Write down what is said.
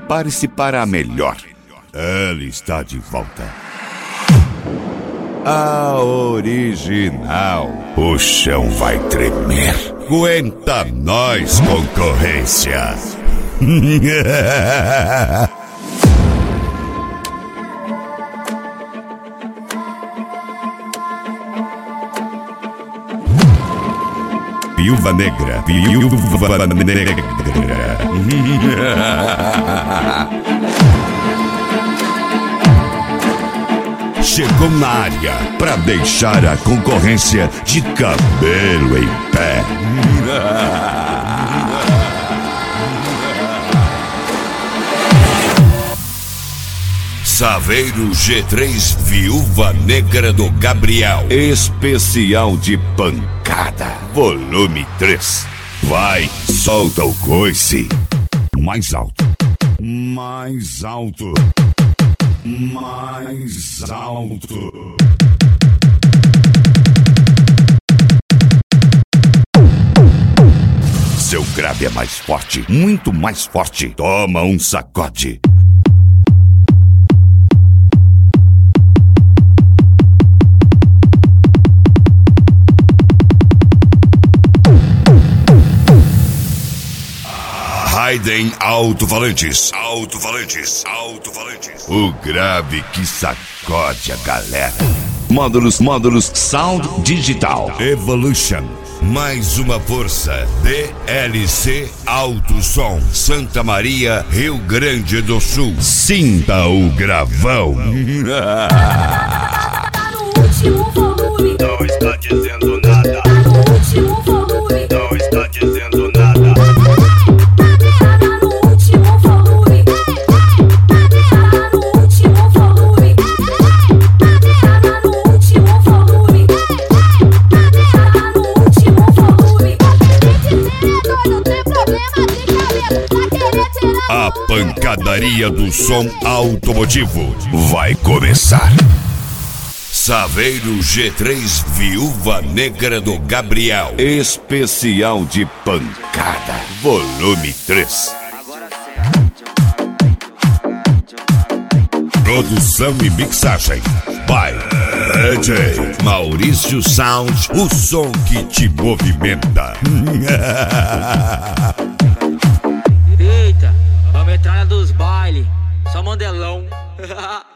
prepare-se para a melhor. Ela está de volta. A original. O chão vai tremer. Aguenta nós, concorrência. Viúva Negra, Viúva Negra. Chegou na área para deixar a concorrência de cabelo em pé. Saveiro G3 Viúva Negra do Gabriel. Especial de pancada. Volume 3. Vai, solta o coice. Mais alto. Mais alto. Mais alto. Seu grave é mais forte, muito mais forte. Toma um sacode. Raiden Alto-Falantes. Alto-Falantes. Alto-Falantes. O grave que sacode a galera. Módulos Sound Digital Evolution. Mais uma força. DLC Alto Som, Santa Maria, Rio Grande do Sul. Sinta o gravão. Tá no último volume. Não está dizendo nada. Tá no último volume. Não está dizendo nada. Tá no último volume. Tá no último volume. Tá no último volume. Tá no último volume. Não tem problema de cabelo. Vai querer tirar. A pancadaria do som automotivo vai começar. Saveiro G3 Viúva Negra do Gabriel. Especial de pancada. Volume 3. Produção e mixagem by DJ Maurício Sound. O som que te movimenta. Eita, a metralha dos baile, só mandelão.